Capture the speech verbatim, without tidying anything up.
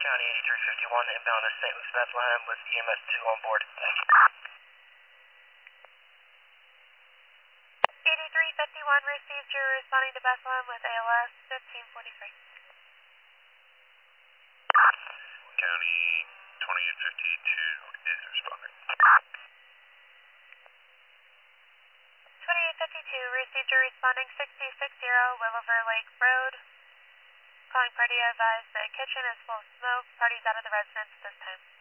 County eighty-three fifty-one, inbound to Saint Luke's Bethlehem with E M S two on board. eighty-three fifty-one received, you're responding to Bethlehem with A L S fifteen forty-three. County twenty-eight fifty-two is responding. twenty-eight fifty-two received, you're responding sixty sixty Williver Lake Road. Calling party, advised the kitchen is full of smoke. Party's out of the residence this time.